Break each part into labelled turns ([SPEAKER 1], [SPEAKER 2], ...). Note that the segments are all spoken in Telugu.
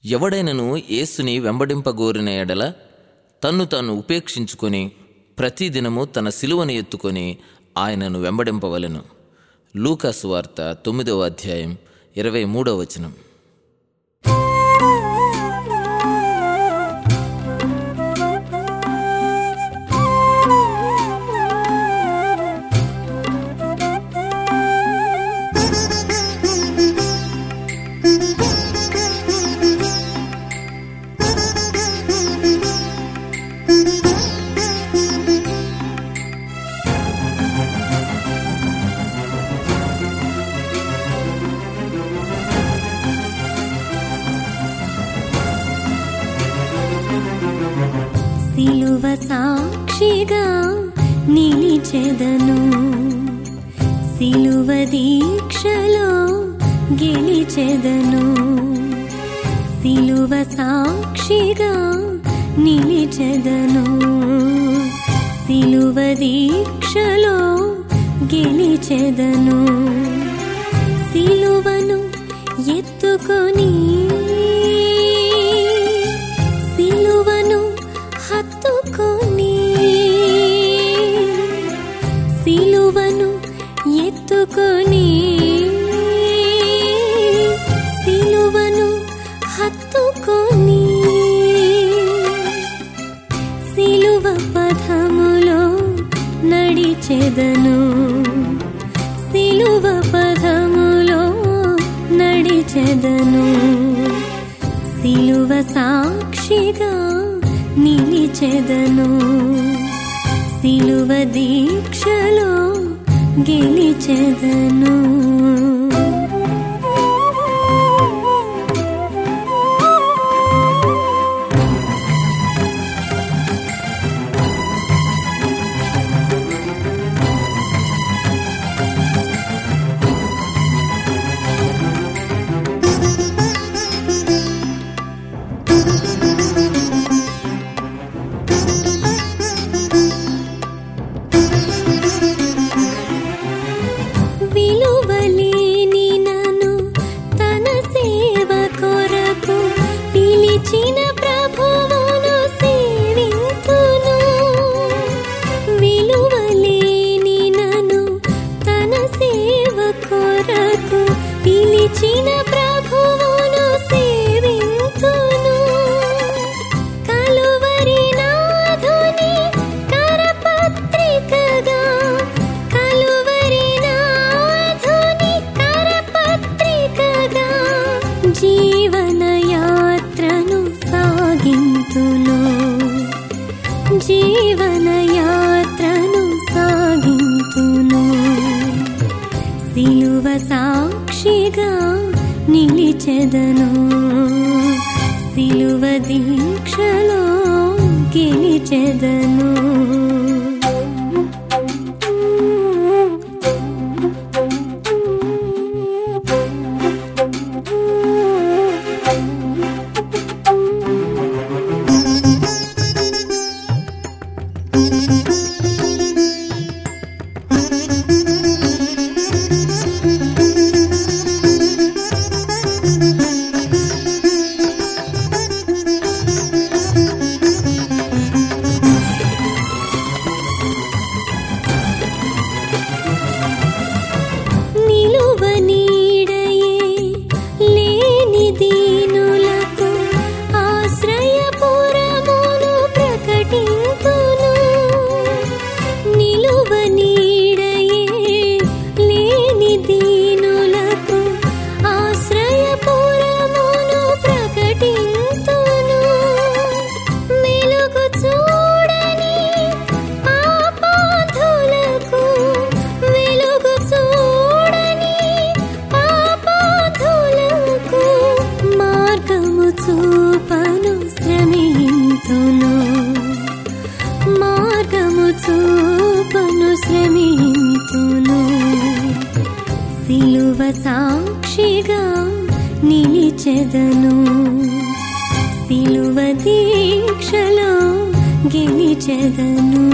[SPEAKER 1] ఎవడైనను యేసుని వెంబడింపగోరిన ఎడల తన్ను తాను ఉపేక్షించుకొని ప్రతిదినము తన సిలువను ఎత్తుకొని ఆయనను వెంబడింపవలెను. లూకా సువార్త 9వ అధ్యాయం 23వ వచనం.
[SPEAKER 2] సిలువ సాక్షిగా నిలిచెదను, సిలువ దీక్షలో గెలిచెదను. సిలువ సాక్షిగా నిలిచెదను, సిలువ దీక్షలో గెలిచెదను. సిలువను ఎత్తుకొని సిలువను హత్తుకొని, సిలువను ఎత్తుకొని సిలువను హత్తుకొని, సిలువ పథములో నడిచెదను, సిలువ పథములో నడిచెదను. సిలువ సాక్షిగా నిలిచెదను, సిలువ దీక్షలో గెలిచెదను. విలువలేని నన్ను తన సేవ కొరకు పిలిచిన ప్రభువును సేవింతును. విలువలేని నన్ను తన సేవ కొరకు పిలిచిన ప్రభువును సేవింతును. కలువరి నాథుని కరపత్రికగా, కలువరి నాథుని కరపత్రికగా జీవన యాత్రను సాగింతును, జీవన యాత్రను సాగింతును. సిలువ సాక్షిగా నిలిచెదను, సిలువ దీక్షలో గెలిచెదను. చూపను శ్రమింతును, మార్గము చూపను శ్రమింతును. సిలువ సాక్షిగా నిలిచెదను, సిలువ దీక్షలో గెలిచెదను.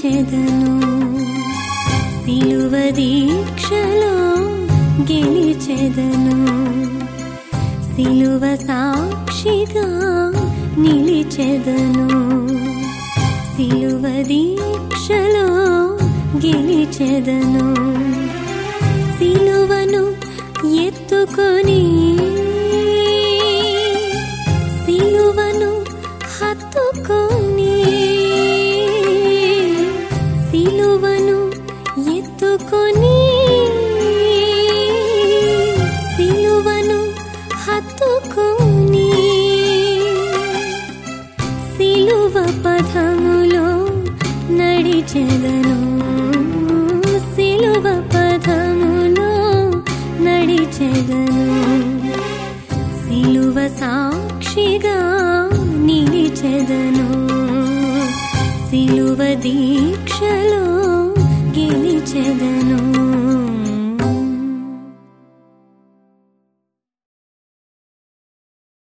[SPEAKER 2] నిలిచెదను సిలువ దీక్షలో గెలిచెదను సిలువ సాక్షిగా నిలిచెదను సిలువ దీక్షలో గెలిచెదను సిలువను ఎత్తుకొని సిలువను హత్తుకొని సిలువను ఎత్తుకొని సిలువను హత్తుకొని సిలువ పథములో నడిచెదను సిలువ పథములో నడిచెదను సిలువ సాక్షిగా నిలిచెదను సిలువ